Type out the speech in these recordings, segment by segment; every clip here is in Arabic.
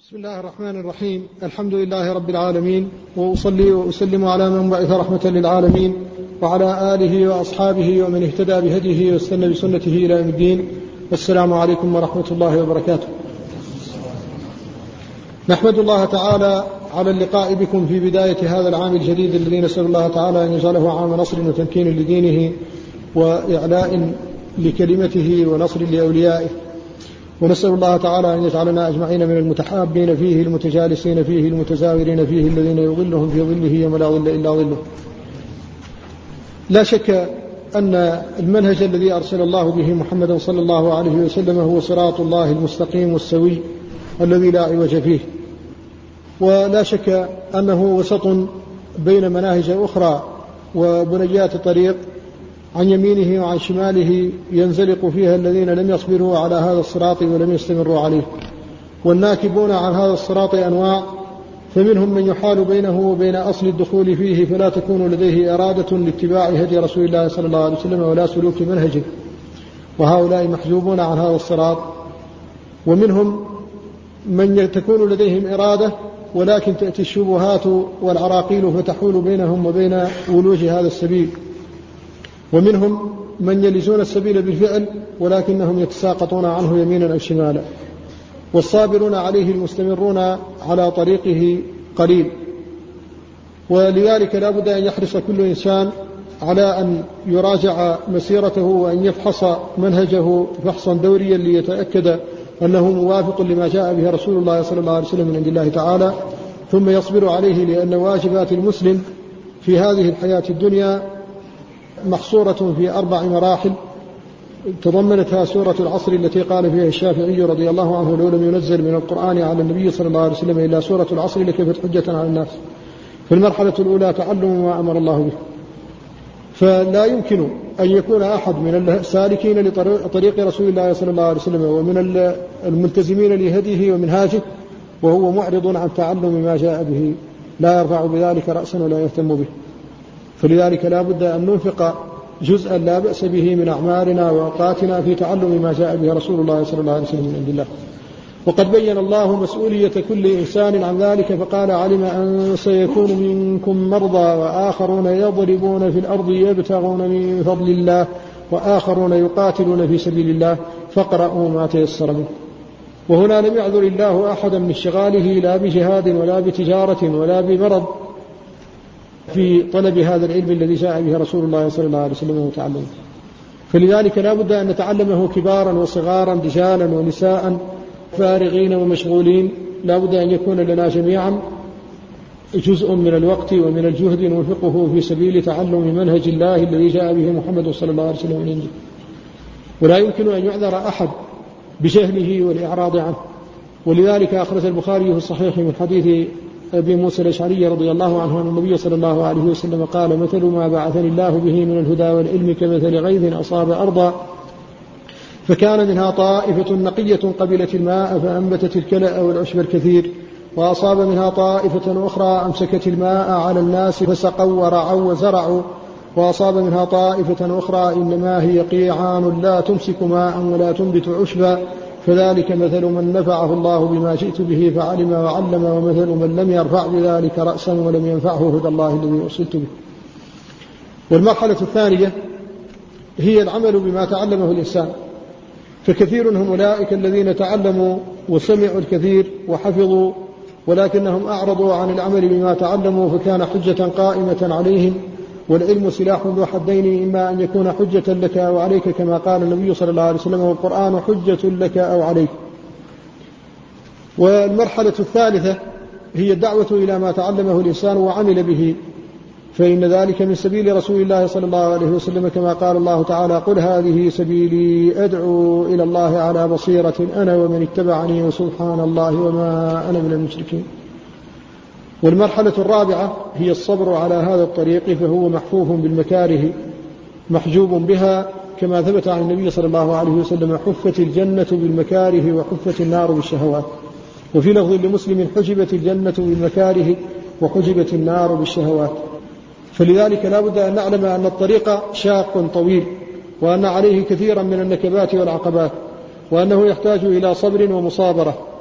بسم الله الرحمن الرحيم. الحمد لله رب العالمين، وأصلي وأسلم على من بعث رحمة للعالمين وعلى آله وأصحابه ومن اهتدى بهديه واستنى بسنته إلى يوم الدين. والسلام عليكم ورحمة الله وبركاته. نحمد الله تعالى على اللقاء بكم في بداية هذا العام الجديد الذي نسأل الله تعالى أن يجعله عام نصر وتمكين لدينه وإعلاء لكلمته ونصر لأوليائه، ونسأل الله تعالى أن يجعلنا أجمعين من المتحابين فيه المتجالسين فيه المتزاورين فيه الذين يظلهم في ظله يوم لا ظل إلا ظله. لا شك أن المنهج الذي أرسل الله به محمدا صلى الله عليه وسلم هو صراط الله المستقيم والسوي الذي لا عوج فيه، ولا شك أنه وسط بين مناهج أخرى وبنيات طريق عن يمينه وعن شماله ينزلق فيها الذين لم يصبروا على هذا الصراط ولم يستمروا عليه. والناكبون عن هذا الصراط أنواع، فمنهم من يحال بينه وبين أصل الدخول فيه فلا تكون لديه إرادة لاتباع هدي رسول الله صلى الله عليه وسلم ولا سلوك منهجه، وهؤلاء محجوبون عن هذا الصراط. ومنهم من تكون لديهم إرادة ولكن تأتي الشبهات والعراقيل فتحول بينهم وبين ولوج هذا السبيل. ومنهم من يلزون السبيل بالفعل ولكنهم يتساقطون عنه يمينا أو شمالا، والصابرون عليه المستمرون على طريقه قليل. ولذلك لا بد أن يحرص كل إنسان على أن يراجع مسيرته وأن يفحص منهجه فحصا دوريا ليتأكد أنه موافق لما جاء به رسول الله صلى الله عليه وسلم من عند الله تعالى، ثم يصبر عليه، لأن واجبات المسلم في هذه الحياة الدنيا محصورة في 4 مراحل تضمنتها سورة العصر التي قال فيها الشافعي رضي الله عنه: لو لم ينزل من القرآن على النبي صلى الله عليه وسلم إلا سورة العصر لكفت حجة على الناس. في المرحلة الأولى تعلم ما أمر الله به، فلا يمكن أن يكون أحد من السالكين لطريق رسول الله صلى الله عليه وسلم ومن الملتزمين لهديه ومنهاجه وهو معرض عن تعلم ما جاء به، لا يرفع بذلك رأسا ولا يهتم به. فلذلك لا بد أن ننفق جزءا لا بأس به من أعمالنا وأوقاتنا في تعلم ما جاء به رسول الله صلى الله عليه وسلم من عند الله. وقد بين الله مسؤولية كل إنسان عن ذلك فقال: علم أن سيكون منكم مرضى وآخرون يضربون في الأرض يبتغون من فضل الله وآخرون يقاتلون في سبيل الله فاقرؤوا ما تيسر منه. وهنا لم يعذر الله أحدا من اشتغاله لا بجهاد ولا بتجارة ولا بمرض في طلب هذا العلم الذي جاء به رسول الله صلى الله عليه وسلم وتعلمه. فلذلك لا بد أن نتعلمه كبارا وصغارا، رجالا ونساء، فارغين ومشغولين. لا بد أن يكون لنا جميعا جزء من الوقت ومن الجهد ننفقه في سبيل تعلم منهج الله الذي جاء به محمد صلى الله عليه وسلم. ولا يمكن أن يعذر أحد بجهله والإعراض عنه. ولذلك أخرج البخاري في الصحيح من حديث أبي موسى الأشعري رضي الله عنه أن النبي صلى الله عليه وسلم قال: مثل ما بعثني الله به من الهدى والعلم كمثل غيث أصاب أرضا فكان منها طائفة نقية قبلت الماء فأنبتت الكلأ والعشب الكثير، وأصاب منها طائفة أخرى أمسكت الماء على الناس فسقوا ورعوا وزرعوا، وأصاب منها طائفة أخرى إنما هي قيعان لا تمسك ماء ولا تنبت عشبا، فذلك مثل من نفعه الله بما جئت به فعلم وعلم، ومثل من لم يرفع بذلك رأسا ولم ينفعه هدى الله الذي أرسلت به. والمرحلة الثانية هي العمل بما تعلمه الإنسان، فكثير هم أولئك الذين تعلموا وسمعوا الكثير وحفظوا ولكنهم أعرضوا عن العمل بما تعلموا فكان حجة قائمة عليهم. والعلم سلاح ذو حدين، إما أن يكون حجة لك أو عليك كما قال النبي صلى الله عليه وسلم: والقرآن حجة لك أو عليك. والمرحلة الثالثة هي الدعوة إلى ما تعلمه الإنسان وعمل به، فإن ذلك من سبيل رسول الله صلى الله عليه وسلم كما قال الله تعالى: قل هذه سبيلي أدعو إلى الله على بصيرة أنا ومن اتبعني وسبحان الله وما أنا من المشركين. والمرحلة الرابعة هي الصبر على هذا الطريق، فهو محفوف بالمكاره محجوب بها، كما ثبت عن النبي صلى الله عليه وسلم: حفت الجنة بالمكاره وحفت النار بالشهوات. وفي لفظ لمسلم: حجبت الجنة بالمكاره وحجبت النار بالشهوات. فلذلك لا بد أن نعلم أن الطريق شاق طويل، وأن عليه كثيرا من النكبات والعقبات، وأنه يحتاج إلى صبر ومصابرة،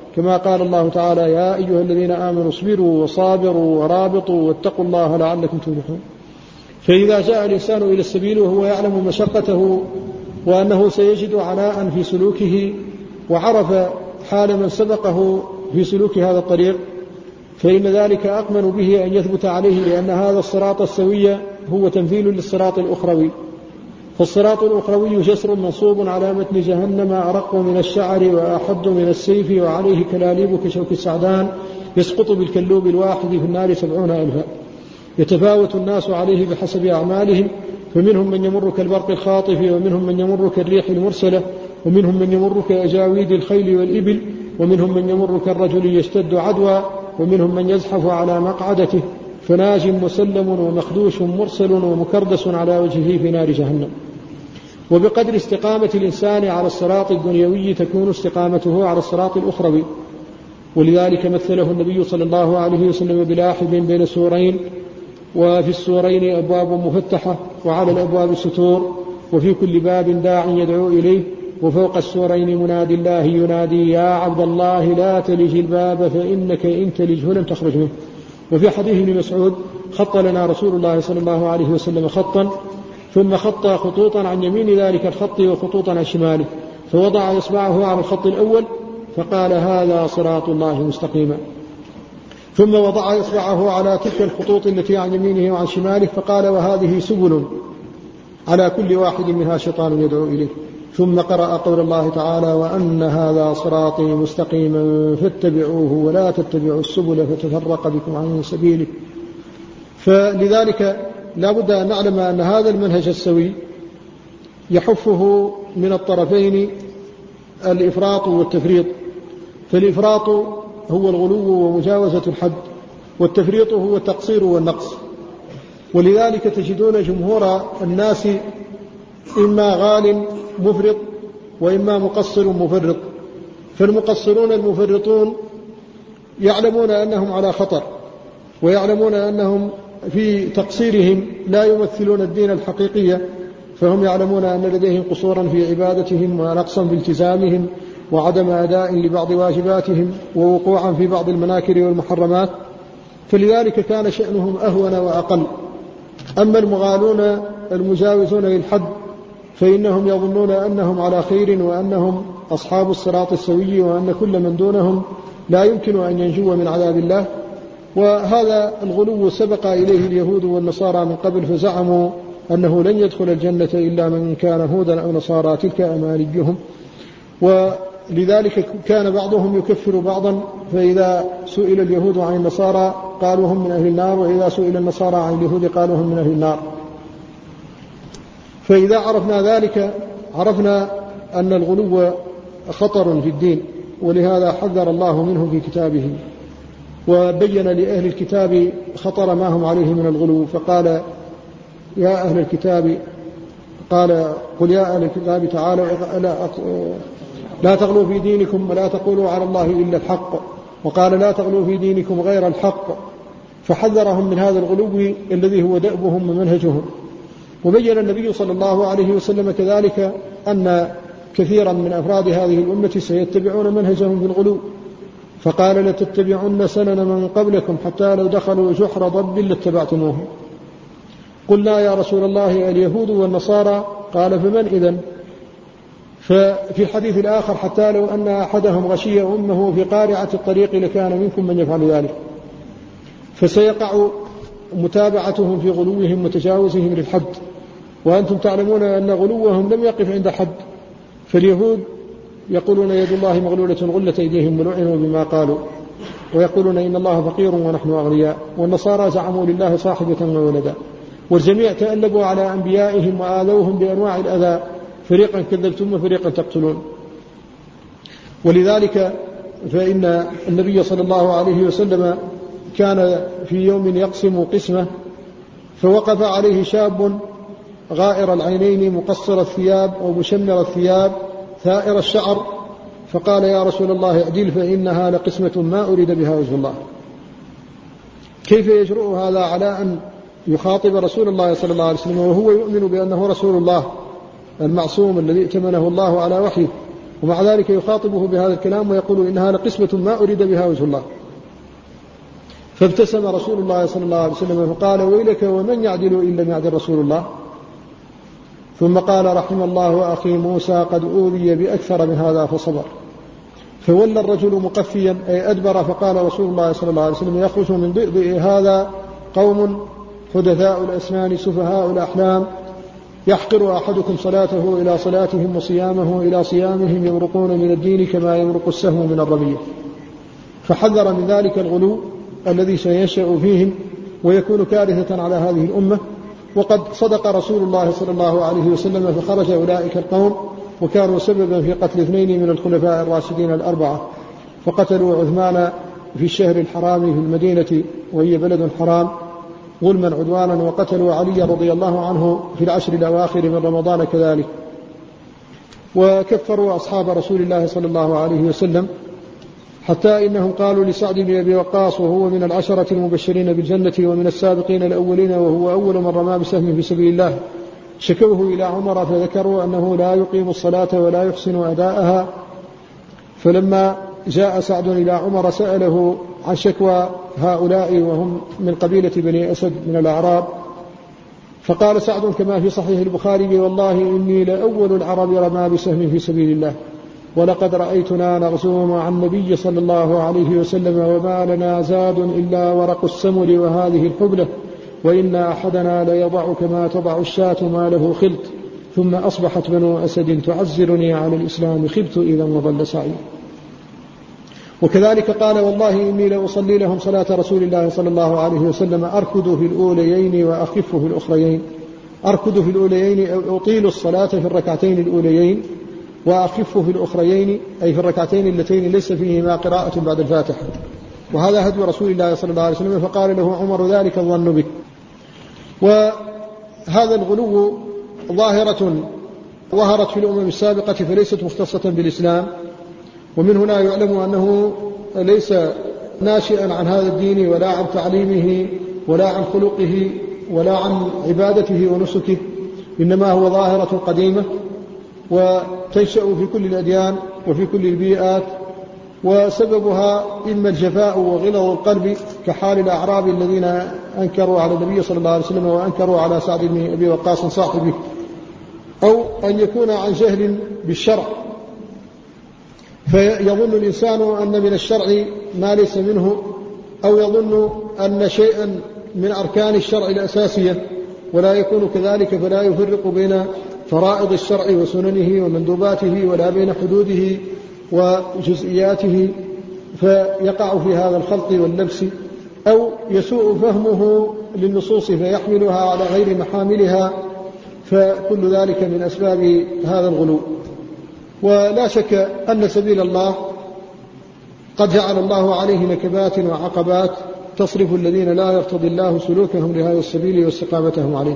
كما قال الله تعالى: يا أيها الذين آمنوا اصبروا وصابروا ورابطوا واتقوا الله لعلكم تفلحون. فإذا جاء الإنسان إلى السبيل وهو يعلم مشقته وأنه سيجد عناء في سلوكه، وعرف حال من سبقه في سلوك هذا الطريق، فإن ذلك أقمن به أن يثبت عليه، لأن هذا الصراط السوي هو تمثيل للصراط الأخروي. فالصراط الأخروي جسر منصوب على متن جهنم، أرق من الشعر وأحد من السيف، وعليه كلاليب كشوك السعدان، يسقط بالكلوب الواحد في النار 70,000. يتفاوت الناس عليه بحسب أعمالهم، فمنهم من يمر كالبرق الخاطف، ومنهم من يمر كالريح المرسلة، ومنهم من يمر كأجاويد الخيل والإبل، ومنهم من يمر كالرجل يشتد عدوى، ومنهم من يزحف على مقعدته، فناج مسلم ومخدوش مرسل ومكردس على وجهه في نار جهنم. وبقدر استقامة الإنسان على الصراط الدنيوي تكون استقامته على الصراط الأخروي. ولذلك مثله النبي صلى الله عليه وسلم بلاحب بين سورين، وفي السورين أبواب مفتحة، وعلى الأبواب ستور، وفي كل باب داع يدعو إليه، وفوق السورين منادي الله ينادي: يا عبد الله لا تلج الباب فإنك إن تلجه لم تخرج منه. وفي حديث ابن مسعود: خط لنا رسول الله صلى الله عليه وسلم خطا، ثم خط خطوطا عن يمين ذلك الخط وخطوطا عن شماله، فوضع إصبعه على الخط الأول فقال: هذا صراط الله مستقيما، ثم وضع إصبعه على تلك الخطوط التي عن يمينه وعن شماله فقال: وهذه سبل على كل واحد منها شيطان يدعو إليه، ثم قرأ قول الله تعالى: وأن هذا صراطي مستقيما فاتبعوه ولا تتبعوا السبل فتفرق بكم عن سبيله. فلذلك لا بد أن نعلم أن هذا المنهج السوي يحفه من الطرفين الإفراط والتفريط. فالإفراط هو الغلو ومجاوزة الحد، والتفريط هو التقصير والنقص. ولذلك تجدون جمهور الناس إما غال مفرط وإما مقصر مفرط. فالمقصرون المفرطون يعلمون أنهم على خطر، ويعلمون أنهم في تقصيرهم لا يمثلون الدين الحقيقية، فهم يعلمون أن لديهم قصورا في عبادتهم ونقصا في التزامهم وعدم أداء لبعض واجباتهم ووقوعا في بعض المناكر والمحرمات، فلذلك كان شأنهم أهون وأقل. أما المغالون المجاوزون للحد فإنهم يظنون أنهم على خير، وأنهم أصحاب الصراط السوي، وأن كل من دونهم لا يمكن أن ينجو من عذاب الله. وهذا الغلو سبق إليه اليهود والنصارى من قبل، فزعموا أنه لن يدخل الجنة إلا من كان هودا أو نصارى، تلك أمانيهم. ولذلك كان بعضهم يكفر بعضا، فإذا سئل اليهود عن النصارى قالوا هم من أهل النار، وإذا سئل النصارى عن اليهود قالوا هم من أهل النار. فإذا عرفنا ذلك عرفنا أن الغلو خطر في الدين، ولهذا حذر الله منه في كتابه، وبين لأهل الكتاب خطر ما هم عليه من الغلو، فقال: يا أهل الكتاب، قل يا أهل الكتاب تعالوا لا تغلوا في دينكم ولا تقولوا على الله إلا الحق، وقال: لا تغلوا في دينكم غير الحق، فحذرهم من هذا الغلو الذي هو دأبهم ومنهجهم. وبين النبي صلى الله عليه وسلم كذلك أن كثيرا من أفراد هذه الأمة سيتبعون منهجهم في الغلو، فقال: لتتبعن سنن من قبلكم حتى لو دخلوا جحر ضب لاتبعتموه. قلنا: يا رسول الله اليهود والنصارى؟ قال: فمن إذن؟ ففي الحديث الآخر: حتى لو أن أحدهم غشي أمه في قارعة الطريق لكان منكم من يفعل ذلك. فسيقع متابعتهم في غلوهم وتجاوزهم للحد، وأنتم تعلمون أن غلوهم لم يقف عند حد. فاليهود يقولون: يد الله مغلولة غلت أيديهم ولعنوا بما قالوا، ويقولون: إن الله فقير ونحن أغنياء. والنصارى زعموا لله صاحبة وولدا. والجميع تألبوا على أنبيائهم وآذوهم بأنواع الأذى، فريقا كذبتم وفريقا تقتلون. ولذلك فإن النبي صلى الله عليه وسلم كان في يوم يقسم قسمة، فوقف عليه شاب غائر العينين مقصر الثياب أو مشمر الثياب ثائر الشعر، فقال: يا رسول الله اعدل فإنها لقسمة ما أريد بها وجه الله. كيف يجرؤ هذا على أن يخاطب رسول الله صلى الله عليه وسلم وهو يؤمن بأنه رسول الله المعصوم الذي ائتمنه الله على وحيه؟ ومع ذلك يخاطبه بهذا الكلام ويقول إنها لقسمة ما أريد بها وجه الله. فابتسم رسول الله صلى الله عليه وسلم فقال: ويلك ومن يعدل إن لم يعدل رسول الله؟ ثم قال: رحم الله أخي موسى قد أوذي بأكثر من هذا فصبر. فولى الرجل مقفيا أي أدبر، فقال رسول الله صلى الله عليه وسلم: يخرج من ضئضئ هذا قوم حدثاء الأسنان سفهاء الأحلام يحقر أحدكم صلاته إلى صلاتهم وصيامه إلى صيامهم، يمرقون من الدين كما يمرق السهم من الرمية. فحذر من ذلك الغلو الذي سينشأ فيهم ويكون كارثة على هذه الأمة. وقد صدق رسول الله صلى الله عليه وسلم، فخرج أولئك القوم وكانوا سببا في قتل 2 من الخلفاء الراشدين الأربعة، فقتلوا عثمان في الشهر الحرام في المدينة وهي بلد حرام ظلما عدوانا، وقتلوا علي رضي الله عنه في العشر الأواخر من رمضان كذلك، وكفروا أصحاب رسول الله صلى الله عليه وسلم، حتى إنهم قالوا لسعد بن أبي وقاص وهو من العشرة المبشرين بالجنة ومن السابقين الأولين وهو أول من رمى بسهم في سبيل الله، شكوه إلى عمر فذكروا أنه لا يقيم الصلاة ولا يحسن أداءها. فلما جاء سعد إلى عمر سأله عن شكوى هؤلاء وهم من قبيلة بني أسد من الأعراب، فقال سعد كما في صحيح البخاري: والله إني لأول العرب رمى بسهم في سبيل الله، ولقد رأيتنا نغزو مع النبي صلى الله عليه وسلم وما لنا زاد إلا ورق السمر وهذه الحبلة، وإن أحدنا ليضع كما تضع الشاة ما له خلط، ثم أصبحت بنو أسد تعزرني على الإسلام، خبت إذا وضل سعي. وكذلك قال: والله إني لأصلي لهم صلاة رسول الله صلى الله عليه وسلم أركض في الأوليين وأخف في الأخريين. أركض في الأوليين أطيل الصلاة في الركعتين الأوليين، وأخف في الأخريين أي في الركعتين اللتين ليس فيهما قراءة بعد الفاتحة. وهذا هدي رسول الله صلى الله عليه وسلم. فقال له عمر: ذلك الظن بك. وهذا الغلو ظاهرة ظهرت في الأمم السابقة فليست مختصة بالإسلام، ومن هنا يعلم أنه ليس ناشئا عن هذا الدين ولا عن تعليمه ولا عن خلقه ولا عن عبادته ونسكه، إنما هو ظاهرة قديمة وتنشأ في كل الأديان وفي كل البيئات، وسببها إما الجفاء وغلظ القلب كحال الأعراب الذين أنكروا على النبي صلى الله عليه وسلم وأنكروا على سعد بن أبي وقاص صاحبه، أو أن يكون عن جهل بالشرع، فيظن الإنسان أن من الشرع ما ليس منه، أو يظن أن شيئا من أركان الشرع الأساسية ولا يكون كذلك، فلا يفرق بين فرائض الشرع وسننه ومندوباته ولا بين حدوده وجزئياته، فيقع في هذا الخلط واللبس، أو يسوء فهمه للنصوص فيحملها على غير محاملها، فكل ذلك من أسباب هذا الغلو. ولا شك أن سبيل الله قد جعل الله عليه نكبات وعقبات تصرف الذين لا يرتضي الله سلوكهم لهذا السبيل واستقامتهم عليه.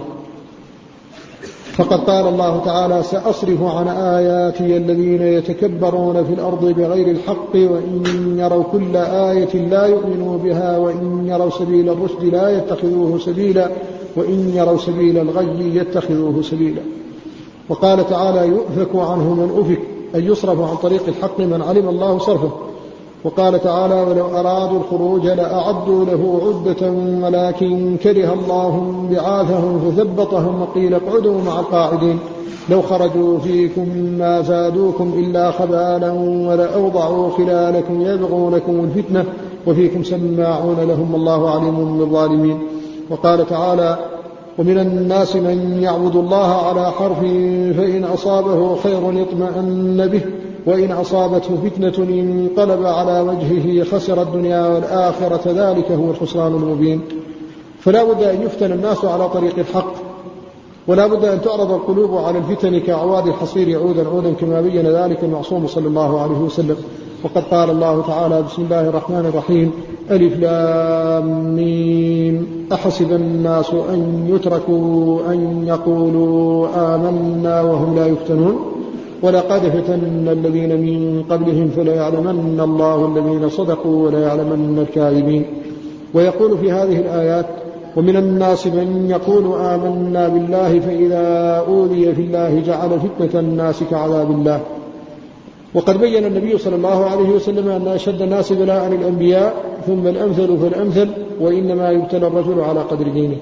فقد قال الله تعالى: سأصرف عن آياتي الذين يتكبرون في الأرض بغير الحق وإن يروا كل آية لا يؤمنوا بها وإن يروا سبيل الرشد لا يتخذوه سبيلا وإن يروا سبيل الغي يتخذوه سبيلا. وقال تعالى: يؤفك عنه من أفك، أي يصرف عن طريق الحق من علم الله صرفه. وقال تعالى: ولو أرادوا الخروج لأعدوا له عدة ولكن كره الله بعاثهم فثبطهم وقيل اقعدوا مع القاعدين لو خرجوا فيكم ما زادوكم إلا خبالا ولأوضعوا خلالكم يبغونكم الفتنة وفيكم سماعون لهم الله عليم بالظالمين. وقال تعالى: ومن الناس من يعبد الله على حرف فإن أصابه خير اطمأن به وإن أصابته فتنة انقلب على وجهه خسر الدنيا والآخرة ذلك هو الخسران المبين. فلا بد أن يفتن الناس على طريق الحق، ولا بد أن تعرض القلوب على الفتن كأعواد الحصير عودا عودا كما بين ذلك المعصوم صلى الله عليه وسلم. وقد قال الله تعالى: بسم الله الرحمن الرحيم: ألف لام ميم أحسب الناس أن يتركوا أن يقولوا آمنا وهم لا يفتنون ولقد فتنا الذين من قبلهم فليعلمن الله الذين صدقوا وليعلمن الكاذبين. ويقول في هذه الآيات: ومن الناس من يقول آمنا بالله فإذا أوذي في الله جعل فتنة الناس كعذاب الله. وقد بين النبي صلى الله عليه وسلم أن أشد الناس بلاء الأنبياء ثم الأمثل فالأمثل وإنما يبتلى الرجل على قدر دينه.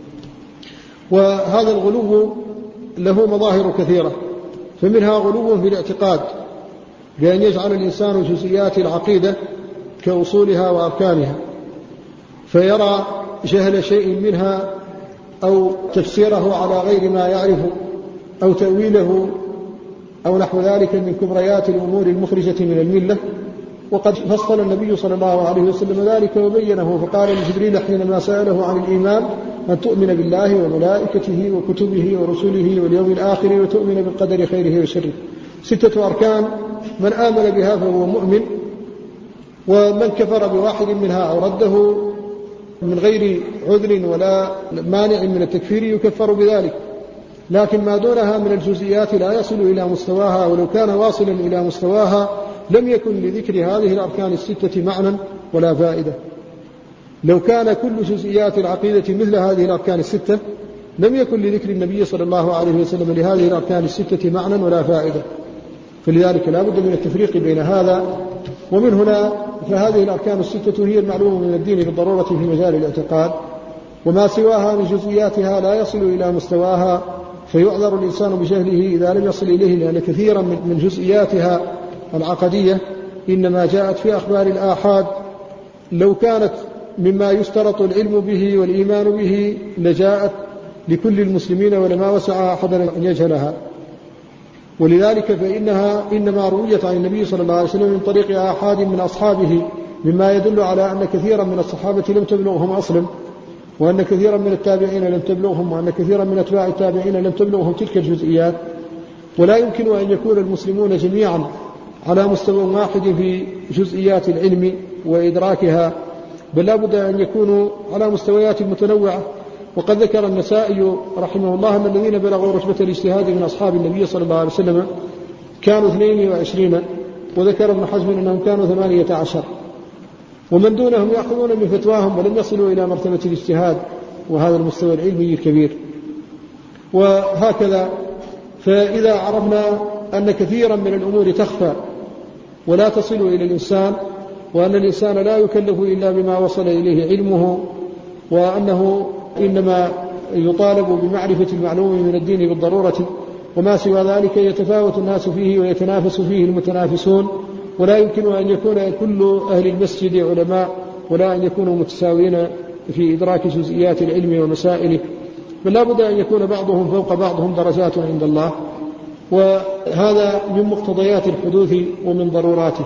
وهذا الغلو له مظاهر كثيرة، فمنها غلو في الاعتقاد بأن يجعل الإنسان جزئيات العقيدة كأصولها وأركانها، فيرى جهل شيء منها أو تفسيره على غير ما يعرفه أو تأويله أو نحو ذلك من كبريات الأمور المخرجة من الملة. وقد فصل النبي صلى الله عليه وسلم ذلك وبينه، فقال لجبريل حينما سأله عن الإيمان: أن تؤمن بالله وملائكته وكتبه ورسله واليوم الآخر وتؤمن بالقدر خيره وشره. 6 أركان، من آمن بها فهو مؤمن، ومن كفر بواحد منها أو رده من غير عذر ولا مانع من التكفير يكفر بذلك. لكن ما دونها من الجزئيات لا يصل إلى مستواها، ولو كان واصلا إلى مستواها لم يكن لذكر هذه الأركان 6 معنى ولا فائدة. لو كان كل جزئيات العقيدة مثل هذه الأركان 6 لم يكن لذكر النبي صلى الله عليه وسلم لهذه الأركان 6 معنى ولا فائدة. فلذلك لا بد من التفريق بين هذا. ومن هنا فهذه الأركان 6 هي المعلومة من الدين بالضرورة في مجال الاعتقاد، وما سواها من جزئياتها لا يصل إلى مستواها، فيعذر الإنسان بجهله إذا لم يصل إليه، لأن كثيرا من جزئياتها العقدية إنما جاءت في أخبار الآحاد. لو كانت مما يشترط العلم به والإيمان به لجاءت لكل المسلمين ولما وسع أحدا أن يجهلها. ولذلك فإنها إنما رويت عن النبي صلى الله عليه وسلم من طريق آحاد من أصحابه، مما يدل على أن كثيرا من الصحابة لم تبلغهم أصلا، وأن كثيرا من التابعين لم تبلغهم، وأن كثيرا من أتباع التابعين لم تبلغهم تلك الجزئيات. ولا يمكن أن يكون المسلمون جميعا على مستوى واحد في جزئيات العلم وإدراكها، بل لا بد أن يكونوا على مستويات متنوعة. وقد ذكر النسائي رحمه الله أن الذين بلغوا رتبة الاجتهاد من أصحاب النبي صلى الله عليه وسلم كانوا 22، وذكر ابن حزم أنهم كانوا 18، ومن دونهم يأخذون من فتواهم ولم يصلوا إلى مرتبة الاجتهاد وهذا المستوى العلمي الكبير. وهكذا فإذا عرفنا أن كثيرا من الأمور تخفى ولا تصل إلى الإنسان، وأن الإنسان لا يكلف إلا بما وصل إليه علمه، وأنه إنما يطالب بمعرفة المعلوم من الدين بالضرورة، وما سوى ذلك يتفاوت الناس فيه ويتنافس فيه المتنافسون، ولا يمكن أن يكون كل أهل المسجد علماء، ولا أن يكونوا متساوين في إدراك جزئيات العلم ومسائله، بل لا بد أن يكون بعضهم فوق بعضهم درجات عند الله. وهذا من مقتضيات الحدوث ومن ضروراته.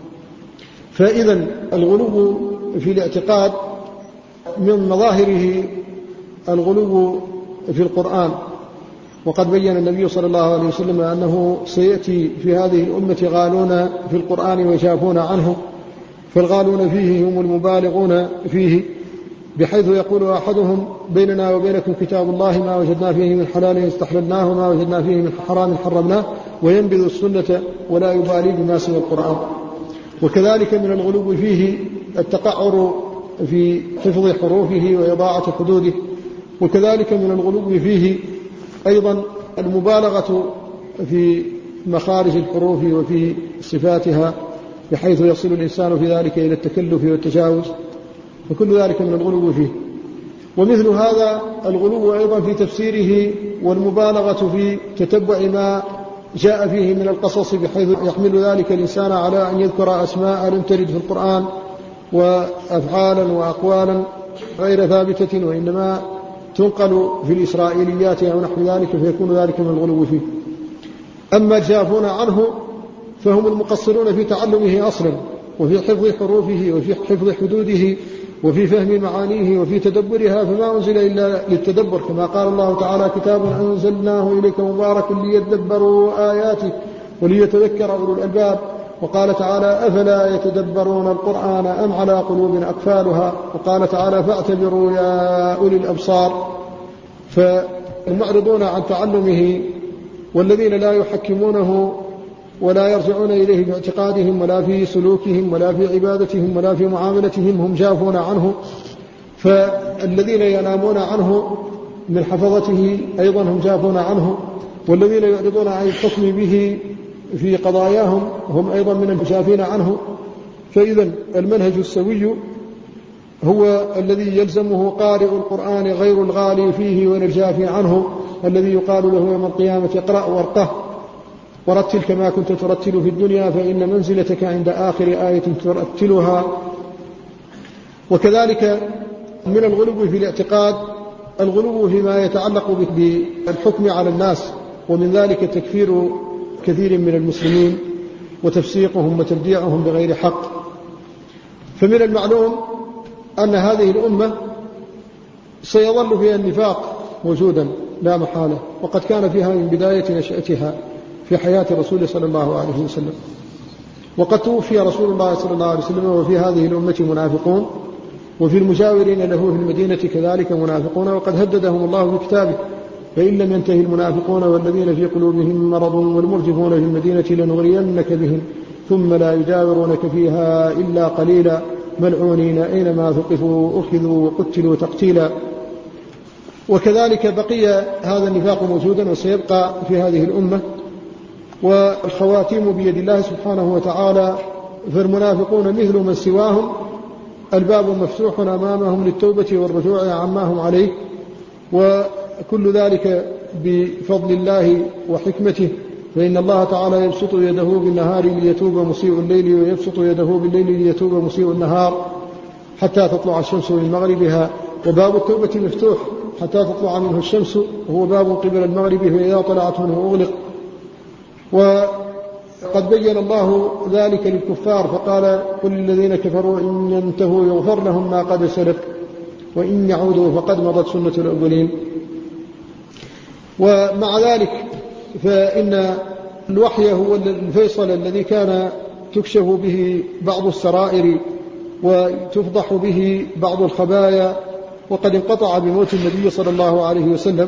فإذا الغلو في الاعتقاد من مظاهره الغلو في القرآن، وقد بين النبي صلى الله عليه وسلم أنه سيأتي في هذه الأمة غالون في القرآن ويجافون عنه، فالغالون فيه هم المبالغون فيه، بحيث يقول أحدهم: بيننا وبينكم كتاب الله ما وجدنا فيه من حلال استحللناه وما وجدنا فيه من حرام حرمناه، وينبذ السنة ولا يبالي بما سوى القرآن. وكذلك من الغلو فيه التقعر في حفظ حروفه وإضاعة حدوده، وكذلك من الغلو فيه أيضا المبالغة في مخارج الحروف وفي صفاتها، بحيث يصل الإنسان في ذلك إلى التكلف والتجاوز، وكل ذلك من الغلو فيه. ومثل هذا الغلو أيضا في تفسيره والمبالغة في تتبع ما جاء فيه من القصص، بحيث يحمل ذلك الإنسان على أن يذكر أسماء لم ترد في القرآن وأفعالا وأقوالا غير ثابتة، وإنما تنقل في الإسرائيليات أو نحو ذلك، فيكون ذلك من الغلو فيه. أما الجافون عنه فهم المقصرون في تعلمه أصلا، وفي حفظ حروفه، وفي حفظ حدوده، وفي فهم معانيه، وفي تدبرها، فما أنزل إلا للتدبر، كما قال الله تعالى: كتاب أنزلناه إليك مبارك ليدبروا آياته وليتذكر أولو الألباب. وقال تعالى: أفلا يتدبرون القرآن أم على قلوب أقفالها. وقال تعالى: فاعتبروا يا أولي الأبصار. فالمعرضون عن تعلمه والذين لا يحكمونه ولا يرجعون إليه في اعتقادهم ولا في سلوكهم ولا في عبادتهم ولا في معاملتهم هم جافون عنه. فالذين ينامون عنه من حفظته أيضا هم جافون عنه، والذين يعرضون عن الحكم به في قضاياهم هم أيضا من المشافين عنه. فإذا المنهج السوي هو الذي يلزمه قارئ القرآن غير الغالي فيه والجافي عنه، الذي يقال له يوم القيامة اقرأ وارقه ورتل كما كنت ترتل في الدنيا فإن منزلتك عند آخر آية ترتلها. وكذلك من الغلو في الاعتقاد الغلو فيما يتعلق بالحكم على الناس، ومن ذلك تكفير كثير من المسلمين وتفسيقهم وتبديعهم بغير حق. فمن المعلوم أن هذه الأمة سيظل فيها النفاق موجودا لا محالة، وقد كان فيها من بداية نشأتها في حياة الرسول صلى الله عليه وسلم. وقد توفي رسول الله صلى الله عليه وسلم وفي هذه الأمة منافقون، وفي المجاورين له في المدينة كذلك منافقون، وقد هددهم الله بكتابه: فإن لم ينتهي المنافقون والذين في قلوبهم مرض والمرجفون في المدينة لنغرينك بهم ثم لا يجاورونك فيها إلا قليلا ملعونين أينما ثقفوا أخذوا وقتلوا تقتيلا. وكذلك بقي هذا النفاق موجودا وسيبقى في هذه الأمة، والخواتيم بيد الله سبحانه وتعالى. فالمنافقون مثل من سواهم الباب مفتوح أمامهم للتوبة والرجوع عما هم عليه، وكل ذلك بفضل الله وحكمته، فإن الله تعالى يبسط يده بالنهار ليتوب مسيء الليل، ويبسط يده بالليل ليتوب مسيء النهار حتى تطلع الشمس من مغربها. وباب التوبة مفتوح حتى تطلع منه الشمس، وهو باب قبل المغرب فإذا طلعت منه أغلق. وقد بين الله ذلك للكفار فقال: قل للذين كفروا إن ينتهوا يغفر لهم ما قد سلف وإن يعودوا فقد مضت سنة الأولين. ومع ذلك فإن الوحي هو الفيصل الذي كان تكشف به بعض السرائر وتفضح به بعض الخبايا، وقد انقطع بموت النبي صلى الله عليه وسلم.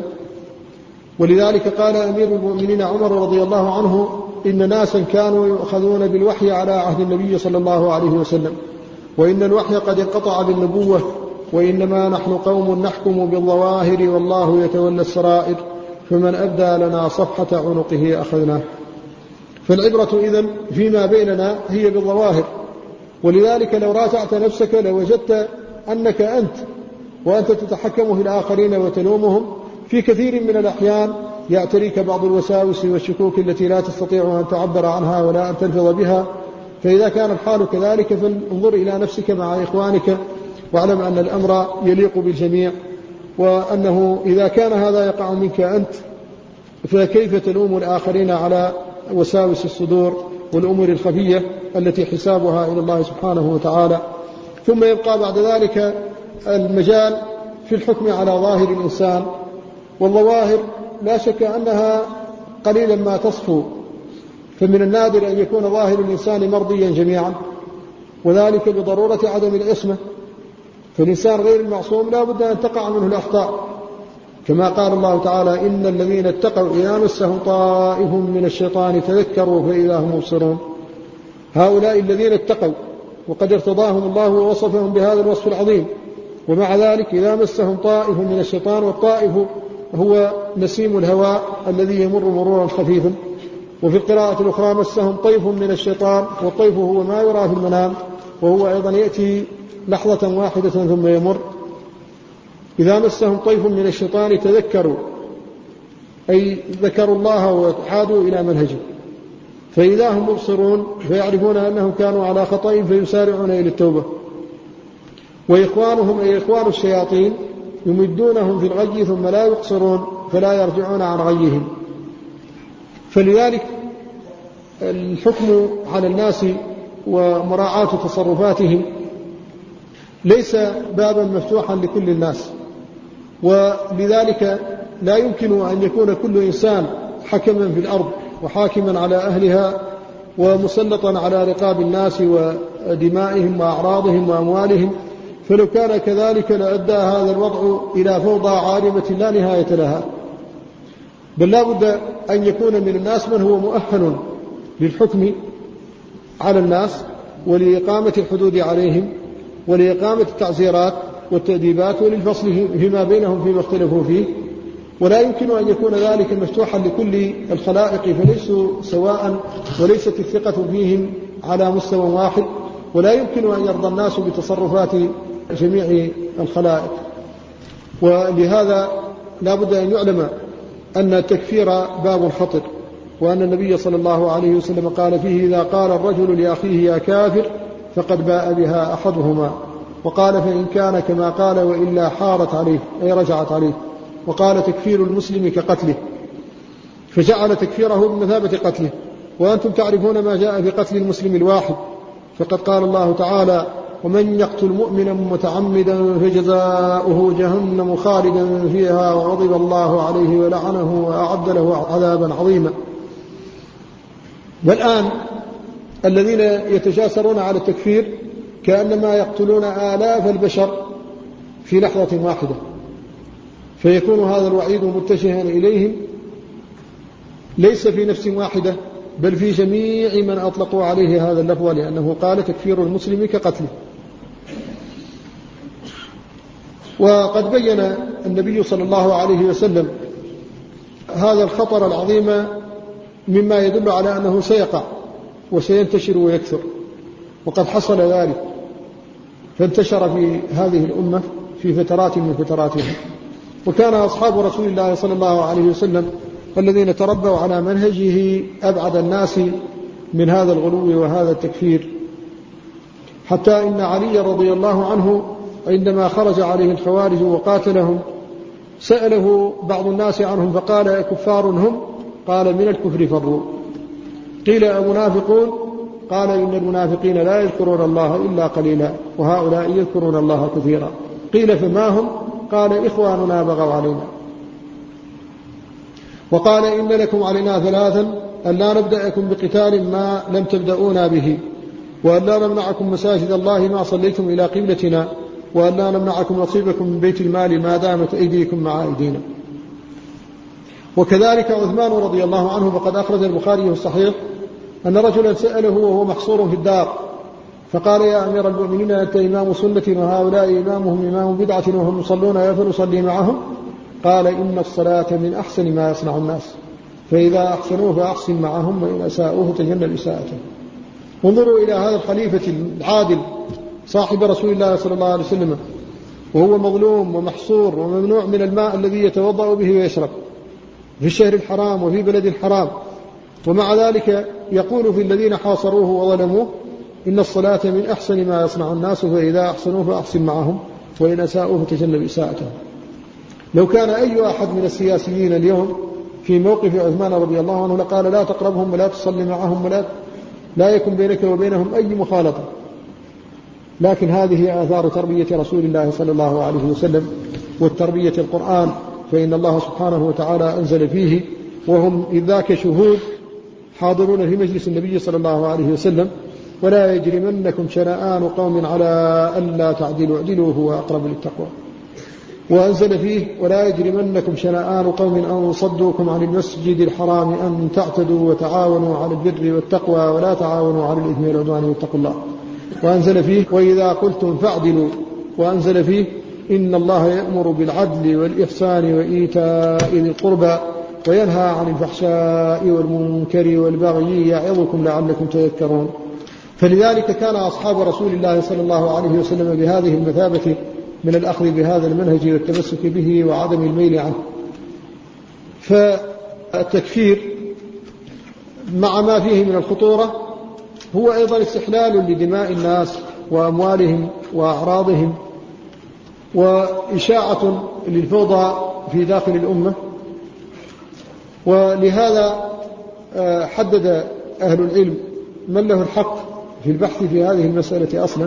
ولذلك قال أمير المؤمنين عمر رضي الله عنه: إن ناسا كانوا يؤخذون بالوحي على عهد النبي صلى الله عليه وسلم، وإن الوحي قد انقطع بالنبوة، وإنما نحن قوم نحكم بالظواهر والله يتولى السرائر، فمن أبدى لنا صفحة عنقه أخذناه. فالعبرة إذن فيما بيننا هي بالظواهر. ولذلك لو راجعت نفسك لوجدت أنك أنت وأنت تتحكم في الآخرين وتلومهم، في كثير من الأحيان يعتريك بعض الوساوس والشكوك التي لا تستطيع أن تعبر عنها ولا أن تلفظ بها. فإذا كان الحال كذلك فانظر إلى نفسك مع إخوانك، واعلم أن الأمر يليق بالجميع، وأنه إذا كان هذا يقع منك أنت فكيف تلوم الآخرين على وساوس الصدور والأمور الخفية التي حسابها إلى الله سبحانه وتعالى. ثم يبقى بعد ذلك المجال في الحكم على ظاهر الإنسان، والظواهر لا شك أنها قليلا ما تصفو، فمن النادر أن يكون ظاهر الإنسان مرضيا جميعا، وذلك بضرورة عدم العصمة. فالإنسان غير المعصوم لا بد أن تقع منه الأخطاء، كما قال الله تعالى: إن الذين اتقوا إذا مسهم طائف من الشيطان تذكروا فإذا هم مبصرون. هؤلاء الذين اتقوا وقد ارتضاهم الله ووصفهم بهذا الوصف العظيم، ومع ذلك إذا مسهم طائف من الشيطان، والطائف هو نسيم الهواء الذي يمر مرورا خفيفا. وفي القراءة الأخرى: مسهم طيف من الشيطان، والطيف هو ما يرى في المنام، وهو أيضا يأتي لحظة واحدة ثم يمر. إذا مسهم طيف من الشيطان تذكروا، أي ذكروا الله وعادوا إلى منهجه، فإذا هم مبصرون فيعرفون أنهم كانوا على خطأ فيسارعون إلى التوبة. وإخوانهم أي إخوان الشياطين يمدونهم في الغي ثم لا يقصرون فلا يرجعون عن غيهم. فلذلك الحكم على الناس ومراعاة تصرفاتهم ليس بابا مفتوحا لكل الناس، ولذلك لا يمكن أن يكون كل إنسان حكما في الأرض وحاكما على أهلها ومسلطا على رقاب الناس ودمائهم وأعراضهم وأموالهم. فلو كان كذلك لأدى هذا الوضع إلى فوضى عارمة لا نهاية لها. بل لا بد أن يكون من الناس من هو مؤهل للحكم على الناس ولإقامة الحدود عليهم ولإقامة التعزيرات والتأديبات وللفصل فيما بينهم فيما اختلفوا فيه. ولا يمكن أن يكون ذلك مفتوحا لكل الخلائق فليسوا سواء، وليست الثقة فيهم على مستوى واحد، ولا يمكن أن يرضى الناس بتصرفات جميع الخلائق. ولهذا لا بد أن يعلم أن التكفير باب خطر، وأن النبي صلى الله عليه وسلم قال فيه: إذا قال الرجل لأخيه يا كافر فقد باء بها أحدهما، وقال: فإن كان كما قال وإلا حارت عليه، أي رجعت عليه. وقال: تكفير المسلم كقتله، فجعل تكفيره بمثابة قتله. وأنتم تعرفون ما جاء في قتل المسلم الواحد، فقد قال الله تعالى: ومن يقتل مؤمنا متعمدا فجزاؤه جهنم خالدا فيها وغضب الله عليه ولعنه وأعد له عذابا عظيما. والآن الذين يتجاسرون على التكفير كأنما يقتلون آلاف البشر في لحظة واحدة، فيكون هذا الوعيد متجها إليهم ليس في نفس واحدة بل في جميع من أطلقوا عليه هذا اللفظ، لأنه قال: تكفير المسلم كقتله. وقد بين النبي صلى الله عليه وسلم هذا الخطر العظيم مما يدل على أنه سيقع وسينتشر ويكثر، وقد حصل ذلك، فانتشر في هذه الأمة في فترات من فتراتها. وكان أصحاب رسول الله صلى الله عليه وسلم الذين تربوا على منهجه أبعد الناس من هذا الغلو وهذا التكفير، حتى إن علي رضي الله عنه عندما خرج عليه الخوارج وقاتلهم سأله بعض الناس عنهم فقال: كفار هم؟ قال: من الكفر فروا. قيل: أمنافقون؟ قال: إن المنافقين لا يذكرون الله إلا قليلا وهؤلاء يذكرون الله كثيرا. قيل: فما هم؟ قال: إخواننا بغوا علينا. وقال: إن لكم علينا ثلاثا: أن لا نبدأكم بقتال ما لم تبدأونا به، وأن لا نمنعكم مساجد الله ما صليتم إلى قبلتنا، وأن لا نمنعكم نصيبكم من بيت المال ما دامت أيديكم مع أيدينا. وكذلك عثمان رضي الله عنه، فقد أخرج البخاري في الصحيح أن رجلا سأله وهو محصور في الدار فقال: يا أمير المؤمنين، أنت إمام سنة وهؤلاء إمامهم إمام بدعة وهم يصلون فنصلي معهم؟ قال: إن الصلاة من أحسن ما يصنع الناس، فإذا أحسنوه فأحسن معهم، وإن أساءوه تجنب إساءته. انظروا إلى هذا الخليفة العادل صاحب رسول الله صلى الله عليه وسلم، وهو مظلوم ومحصور وممنوع من الماء الذي يتوضأ به ويشرب في الشهر الحرام وفي بلد الحرام، ومع ذلك يقول في الذين حاصروه وظلموه: إن الصلاة من أحسن ما يصنع الناس، فإذا أحسنوه فأحسن معهم، وإن أساءوه فتجنب إساءته. لو كان أي أحد من السياسيين اليوم في موقف عثمان رضي الله عنه لقال: لا تقربهم ولا تصلي معهم ولا يكن بينك وبينهم أي مخالطة. لكن هذه آثار تربية رسول الله صلى الله عليه وسلم والتربية القرآن، فإن الله سبحانه وتعالى أنزل فيه وهم إذ ذاك شهود حاضرون في مجلس النبي صلى الله عليه وسلم: ولا يجرمنكم شنآن قوم على ألا تعدلوا اعدلوا هو أقرب للتقوى. وأنزل فيه: ولا يجرمنكم شنآن قوم أن صدوكم عن المسجد الحرام أن تعتدوا وتعاونوا على البر والتقوى ولا تعاونوا على الإثم والعدوان واتقوا الله. وأنزل فيه: وإذا قلتم فاعدلوا. وأنزل فيه: إن الله يأمر بالعدل والإحسان وإيتاء ذي القربى وينهى عن الفحشاء والمنكر والبغي يعظكم لعلكم تذكرون. فلذلك كان أصحاب رسول الله صلى الله عليه وسلم بهذه المثابة من الأخذ بهذا المنهج والتمسك به وعدم الميل عنه. فالتكفير مع ما فيه من الخطورة هو أيضا استحلال لدماء الناس وأموالهم وأعراضهم، وإشاعة للفوضى في داخل الأمة. ولهذا حدد أهل العلم من له الحق في البحث في هذه المسألة أصلا،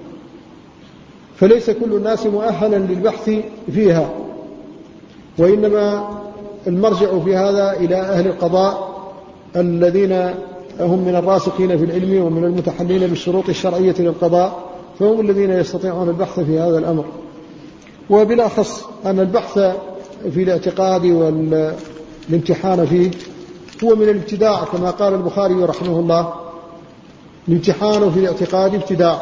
فليس كل الناس مؤهلا للبحث فيها، وإنما المرجع في هذا إلى أهل القضاء الذين هم من الراسخين في العلم ومن المتحلين بالشروط الشرعية للقضاء، فهم الذين يستطيعون البحث في هذا الأمر. وبالأخص أن البحث في الاعتقاد والامتحان فيه هو من الابتداع، كما قال البخاري رحمه الله: الامتحان في الاعتقاد ابتداع.